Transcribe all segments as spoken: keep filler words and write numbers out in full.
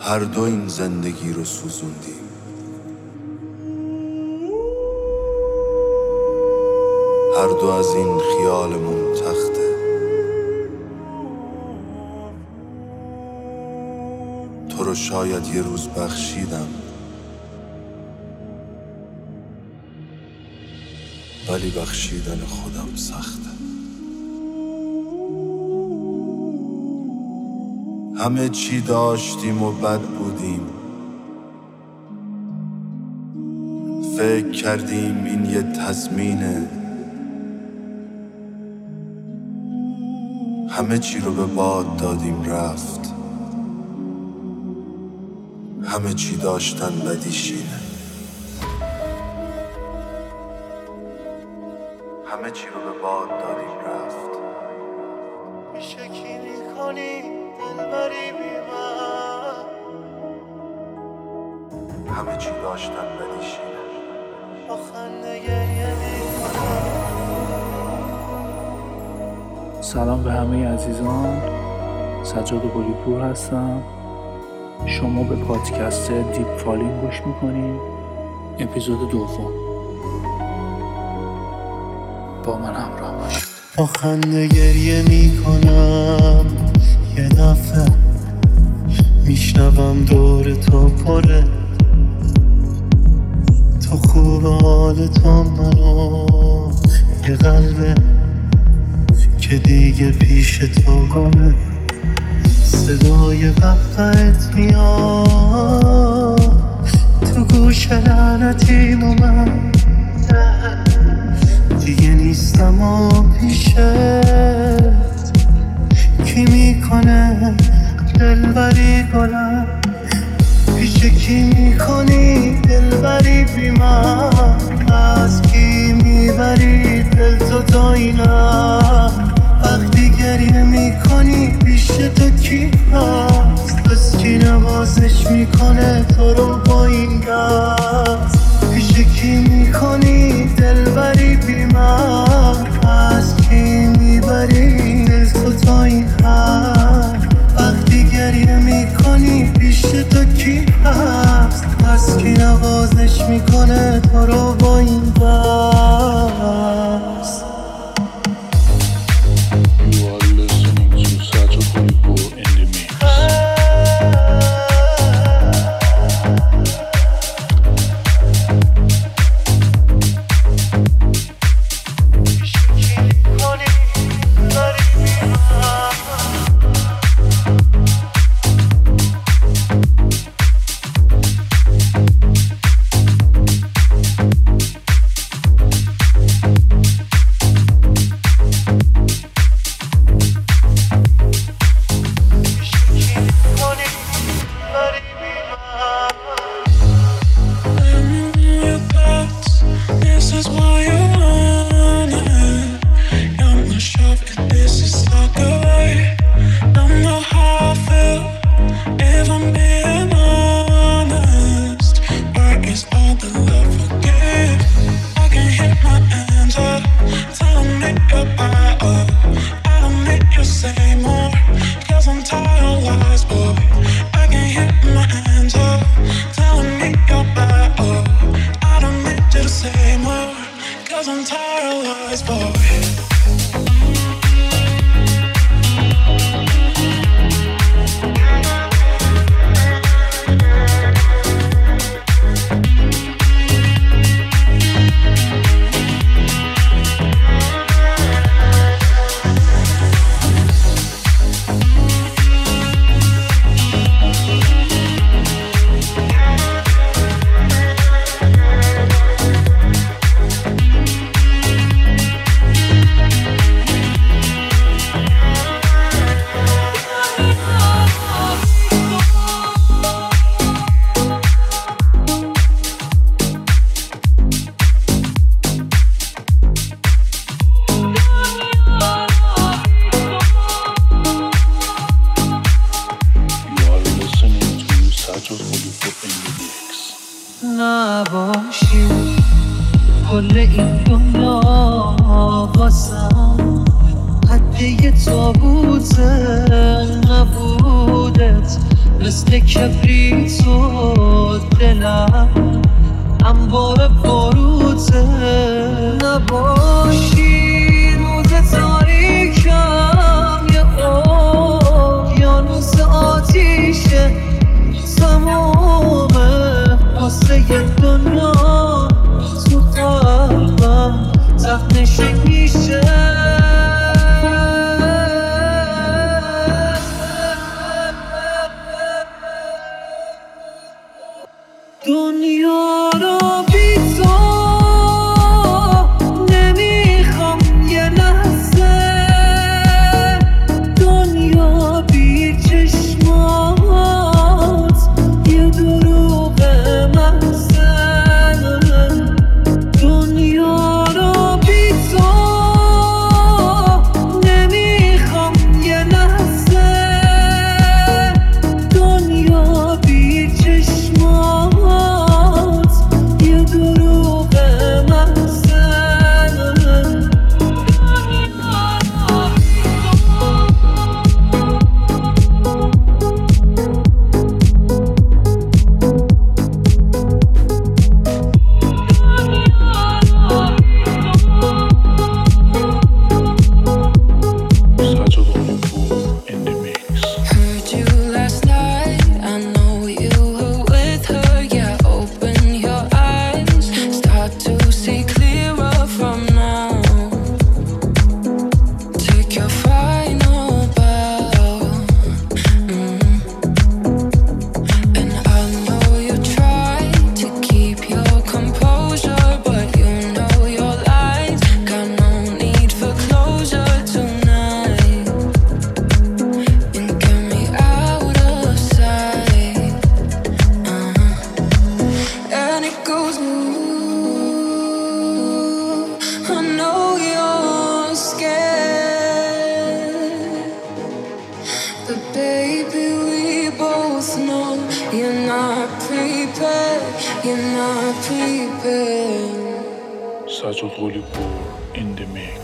هر دو این زندگی رو سوزوندیم. هر دو از این خیالمون تخته. تو رو شاید یه روز بخشیدم، ولی بخشیدن خودم سخته. همه چی داشتیم و بد بودیم، فکر کردیم این یه تضمینه. همه چی رو به باد دادیم رفت، همه چی داشتن بدیشینه. همه چی رو به باد دادیم رفت. میشه کی میکنی دلبری بی من، همه چی داشتن بدیشینه. با خنده گریه میکنم. سلام به همه عزیزان، سجاد گلیپور هستم. شما به پادکست دیپ فالینگ گوش میکنید. اپیزود دوم، با من همراه باشید. با خنده گریه میکنم، یه دفعه میشنوم دور تو پره. تو خوب حال تو منو، یه قلبه که دیگه پیش تو گمه. صدای قهقهت میاد تو گوش لعنتیم و من دیگه نیستم و پیشت. کی میکنه دلبری گلم، پیش کی میکنی دلبری بی من. از کی میبری دل تو تا اینم، وقتی گریه میکنی پیش تو کی هست؟ بس کی نوازش میکنه تو رو با این دست؟ پیش کی میکنی دلبری بی من؟ از کی میبری دل تو تا این حد؟ وقتی گریه میکنی پیش تو کی هست؟ پس کی نوازش میکنه تو رو با این دست؟ You are listening to Sajad Golipour in the mix. نباشی کل این دنیا واسم حد یه تابوت نبودت. مثل کبریت و دلم انبار باروته. نباشی روز تاریکم یه اقیانوس آتیشه تمامه واسه یه دنیا تو قلبم تخنشی میشه. دنیا رو بی تو نمیخوام یه لحظه، دنیا بی چشمات یه دروغ محضه. دنیا رو بی تو نمیخوام یه لحظه، دنیا بی چشمات یه دروغ محضه. سجاد قلی‌پور in the mix. Heard you last night, I know you were with her. Yeah, open your eyes, start to see clearer from now. Take your final bow, mm. And I know you try to keep your composure, but you know your lies got no need for closure tonight. And get me out of sight, uh-huh. And it goes, ooh, I know you're scared, but baby we both know you're not prepared, you're not prepared. سجاد قلی‌پور in the mix.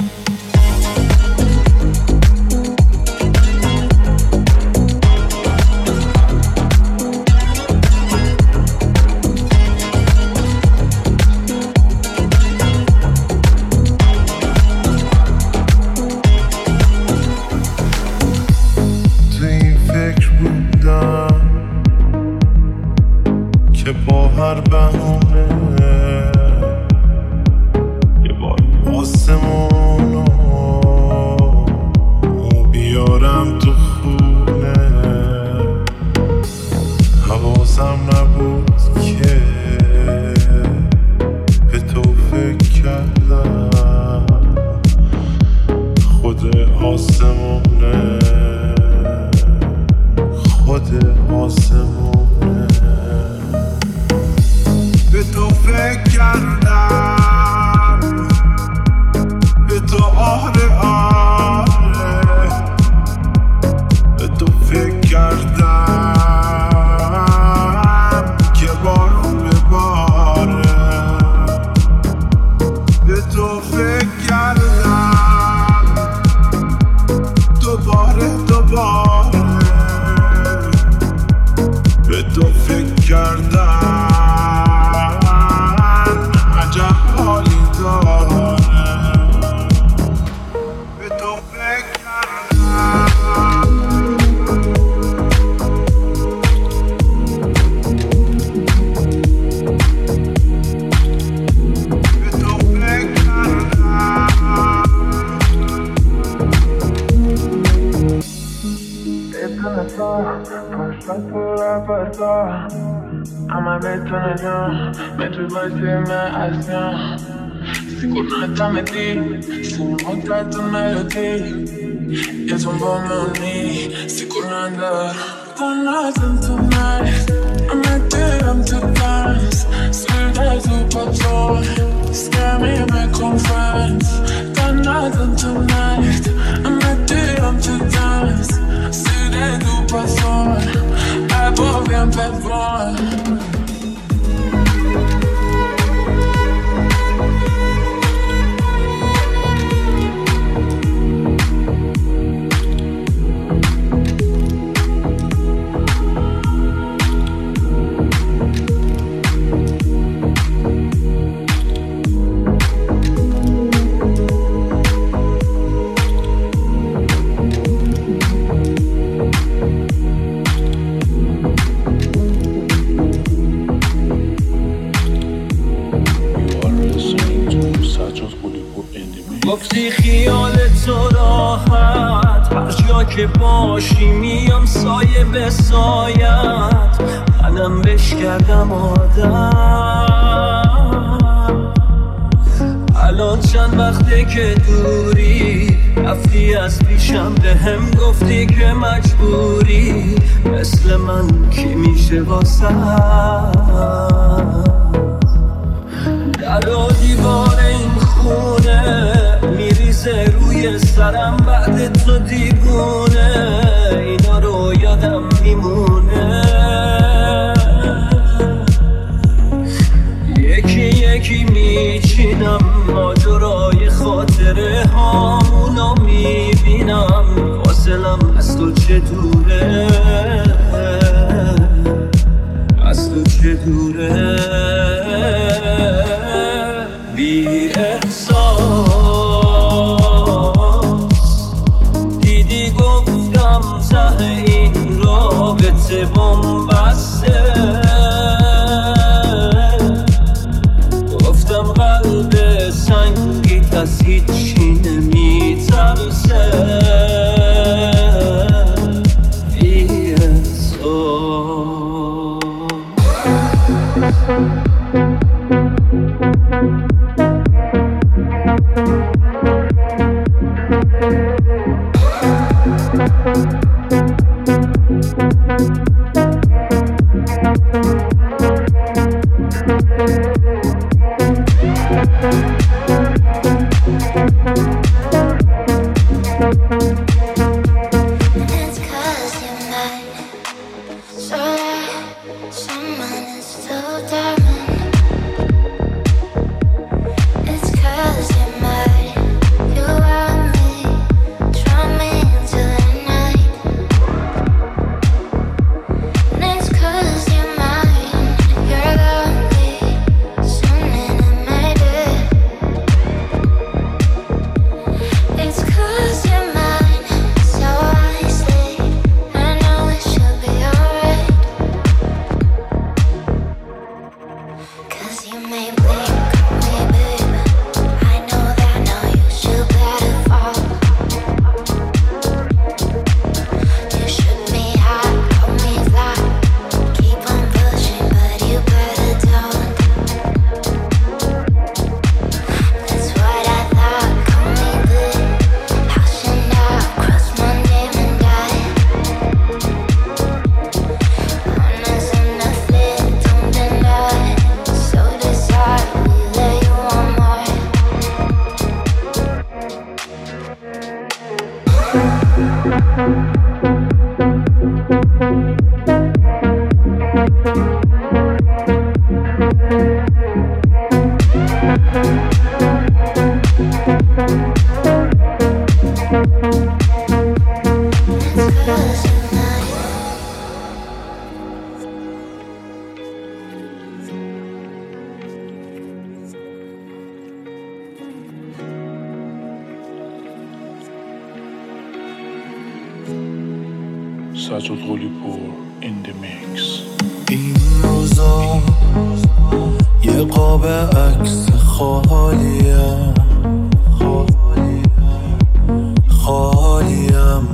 تو این فکر بودم که با هر بهونه یه بار آسمونو بیارم تو خونه. حواسم نبود که به تو فکر کردم خود آسمونه، خود آسمونه. به تو فکر کردم، به تو آره آره، به تو فکر کردم که بارون بباره. به تو فکر کردم دوباره دوباره، به تو فکر کردم عجب حالی داره. به تو فکر کردم، به تو فکر کردم. Ama betonacağım, metro başıma asacağım. Sicuramente me di, sono molto melody. Io sono buoni, sicuramente. One night and two nights, I'm at them to dance. Sweet as a patrol, scare me and make friends. One night and two nights, I'm at them to dance. Sweet as a patrol, I bought them petrol. گفتی خیال تو راحت، هر جا که باشی میام سایه به سایت، منم بش کردم آدم. الان چند وقته که دوری، رفتی از پیشم به هم گفتی که مجبوری، مثل من کی میشه واسه در و دیوار این خونه میریزه روی سرم بعد تو دیوونه، اینا رو یادم میمونه. یکی یکی میچینم ماجرای خاطره هامونو میبینم، فاصلم از تو چه دوره، از تو چه دوره. بی احساس دیدی گفتم ته این رابطه بنبسته، گفتم قلب سنگیت از هیچی نمیترسه. بی احساس سجاد قلی‌پور in the mix. این روزا یه قاب عکس خالیم، خالیم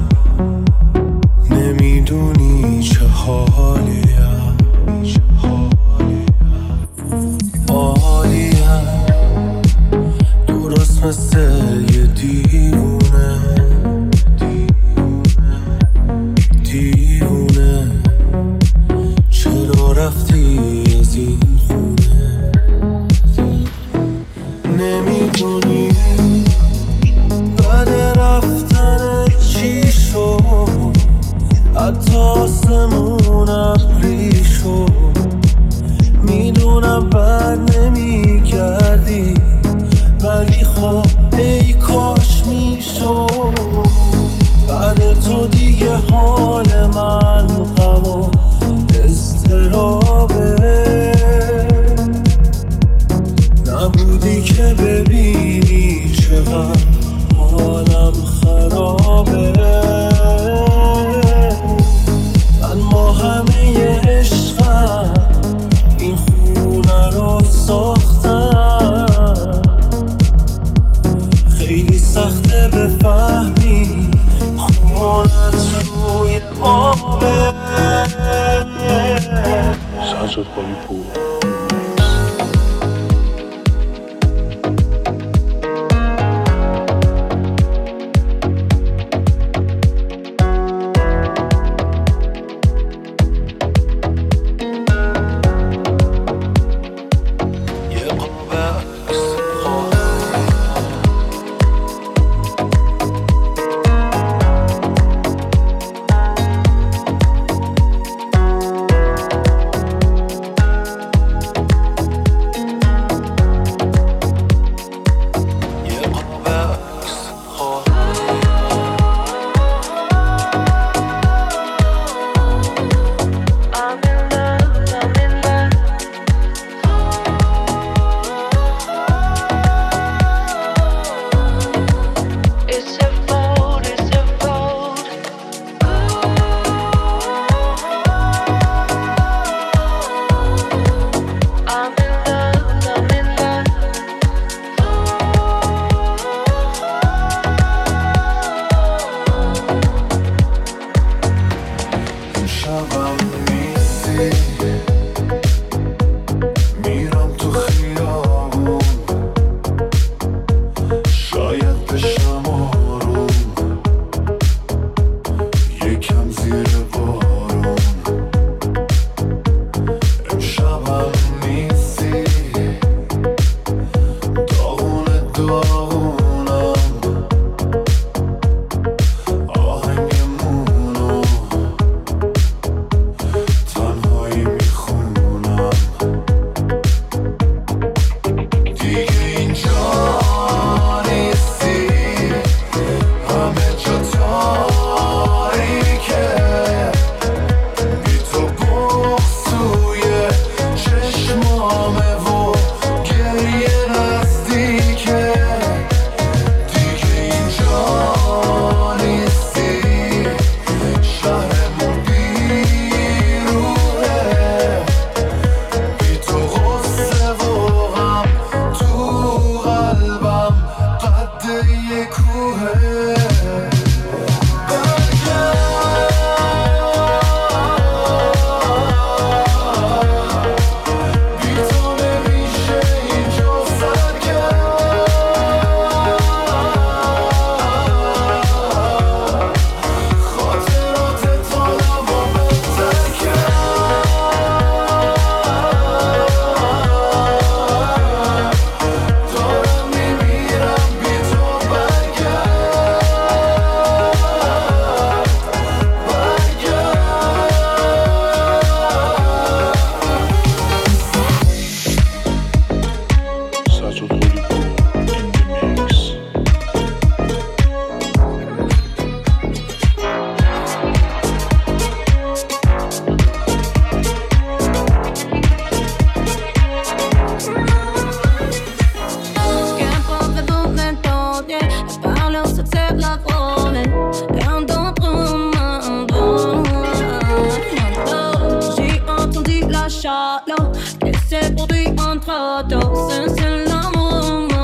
نمیدونی چه حالیم، عالیم درست مثل یه دیوونه، دیوونه چرا رفتی از این خونه، نمیدونی بعد رفتن چی شد، حتی آسمون ابری شد، میدونم بر نمی کردی ولی خب ای کاش میشد، بعد تو دیگه حال من غم و اضطرابه، نبودی که ببینی چقدر حالم خرابه، من با همه عشقم این خونه رو ساختم، سخته بفهمی خونت روی آبه. سجاد قلی‌پور.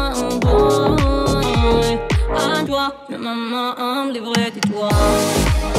Maman, livré, dis-toi.